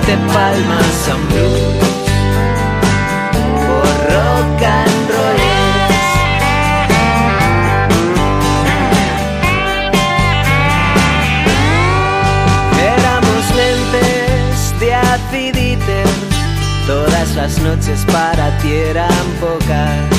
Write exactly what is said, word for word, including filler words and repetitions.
darte palmas a un blues por rock and rollers. Éramos lentes de acid eater, todas las noches para ti eran pocas.